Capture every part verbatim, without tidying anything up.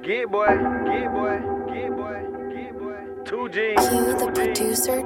get boy, get boy, get boy, get boy. two G. Q the producer.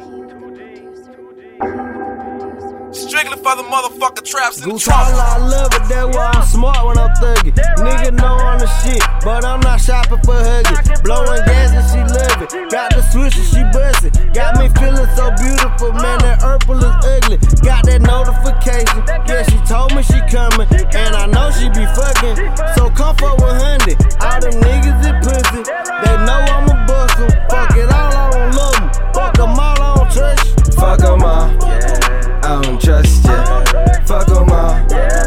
Strictly for the motherfucker traps in the Goose trunk. all I love it, that's why I'm smart when I'm thuggin'. Nigga know I'm the shit, but I'm not shopping for hugging. Blowing gas and she love it. Got the switch and she bustin'. Got me feeling so beautiful, man, that purple is ugly. Got that notification, yeah, she told me she coming. And I know she be fucking, so come for one hundred. All them niggas is pussy, they know I'm a bust 'em. Fuck it all, I don't love 'em. Fuck 'em all, I don't trust you. Fuck 'em all, I don't trust ya. Fuck 'em all,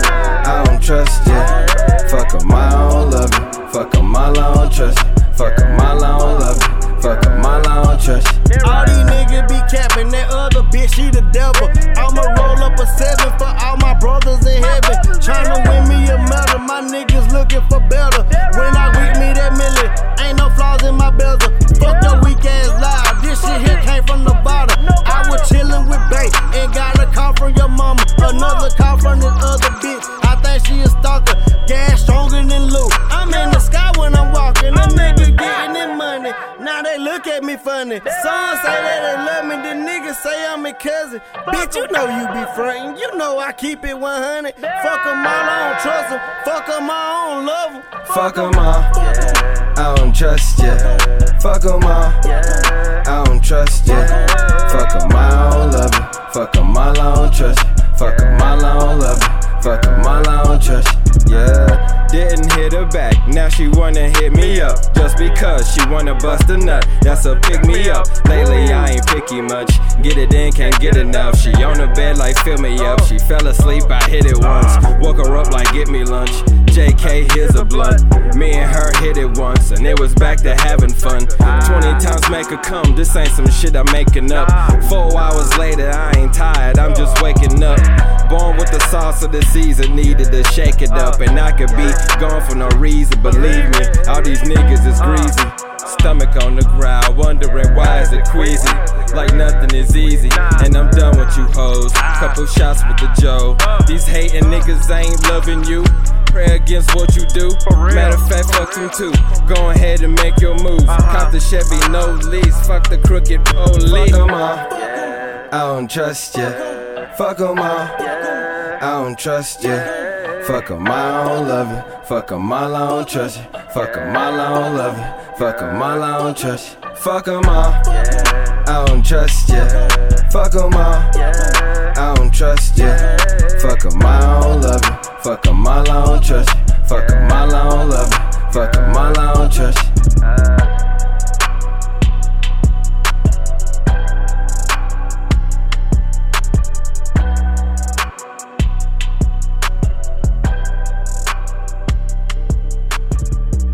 I don't trust ya. Fuck 'em all, I don't love you. Fuck 'em all, I don't trust you. Fuck 'em all, I don't love you. Fuck 'em all, I don't trust you. All these niggas be capping, that other bitch, she the devil. I'ma roll up a seven for all my brothers in heaven. Tryna win me a medal, my niggas looking for better. When I with me that milli, ain't no flaws in my bezel. Fuck your weak ass loud, this shit here came from the bottom. I was chillin' with Bay and got a call from your mama. Another call from this other bitch, I think she a stalker. Gas stronger than Luke, I'm in the sky when I'm walking. Them niggas getting in money, now they look at me funny. Some say that they love me, the niggas say I'm a cousin. Bitch, you know you be frontin', you know I keep it one hundred. Fuck 'em all, I don't trust 'em. Fuck 'em all, I don't love 'em. Fuck 'em all, I don't trust ya. Fuck 'em all, I don't trust ya. Fuck 'em all, I don't love you. Fuck 'em all, I don't trust you. Fuck 'em all, I don't love you. Fuck 'em all, I don't trust you. Yeah, didn't hit her back, now she wanna hit me up. Just because she wanna bust a nut, that's a pick me up. Lately I ain't picky much, get it in, can't get enough. She on the bed like fill me up, she fell asleep, I hit it once. Woke her up like get me lunch, J K here's a blunt. Me and her hit it once, and it was back to having fun. twenty times make her come, this ain't some shit I'm making up. Four hours later, I ain't tired, I'm just waking up. Born with the sauce of the season, needed to shake it up. And I could be gone for no reason, believe me, all these niggas is greasy. Stomach on the ground, wondering why is it queasy. Like nothing is easy, and I'm done with you hoes. Couple shots with the Joe. These hating niggas ain't loving you. Pray against what you do. Matter of fact, fuck them too. Go ahead and make your moves. Cop the Chevy, no lease. Fuck the crooked police. Fuck 'em all, I don't trust ya. Fuck 'em all, I don't trust ya. Fuck 'em all, I don't love you. Fuck 'em all, I don't trust you. Fuck 'em all, I don't love you. Fuck 'em all, I don't trust you. Fuck 'em all, I don't trust ya. Fuck 'em all, I don't trust ya. Fuck 'em all, I don't love you. Fuck 'em all, I don't trust you. Fuck 'em all, I don't love you. Fuck 'em all, I don't trust you.